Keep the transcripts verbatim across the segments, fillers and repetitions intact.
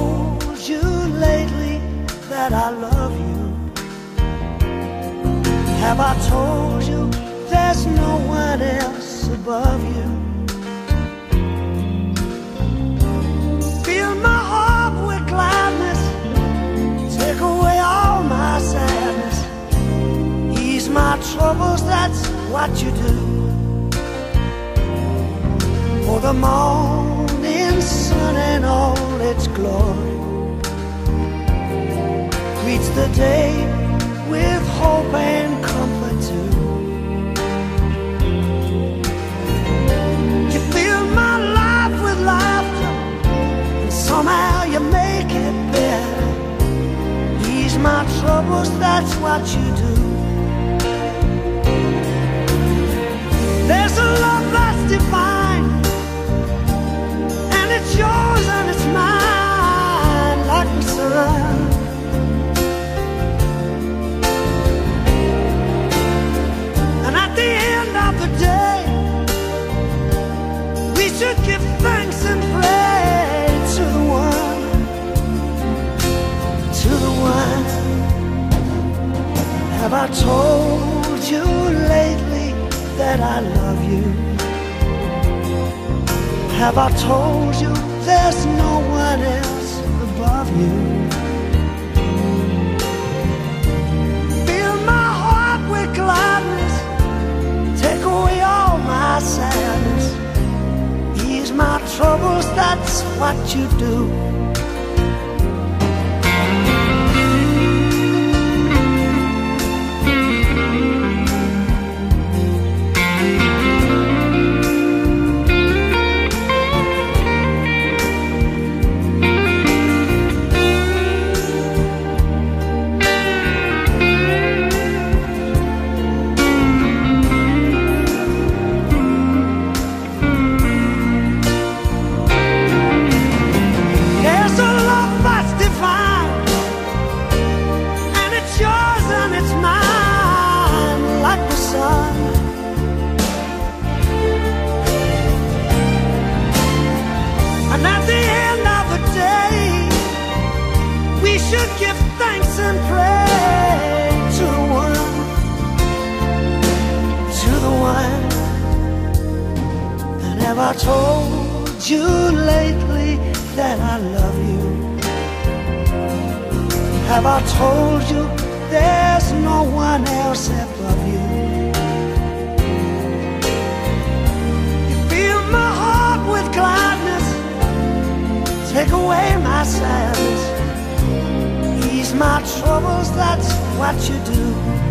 told you lately that I love you? Have I told you there's no one else above you? Fill my heart with gladness, take away all my sadness, ease my troubles, that's what you do. For the morning sun and all its glory greets the day with hope and comfort too. You fill my life with laughter, and somehow you make it better. Ease my troubles, that's what you do. There's a love that's divine, and it's yours and it's mine, like the sun. And at the end of the day, we should give thanks and pray to the one, to the one. Have I told you lately that I love you? Have I told you there's no one else above you? Fill my heart with gladness, take away all my sadness, ease my troubles, that's what you do. And at the end of the day, we should give thanks and pray to the one, to the one. And have I told you lately that I love you? Have I told you there's no one else above you? You fill my heart with gladness, take away my sadness, ease my troubles, that's what you do.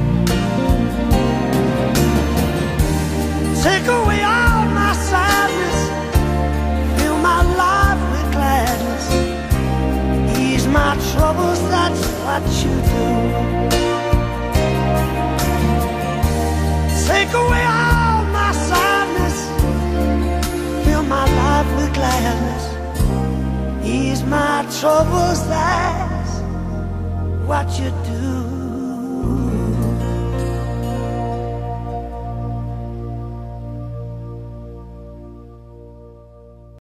Take away all my sadness, fill my life with gladness, ease my troubles, that's what you do. Take away all my sadness, fill my life with gladness, ease my troubles, that's what you do.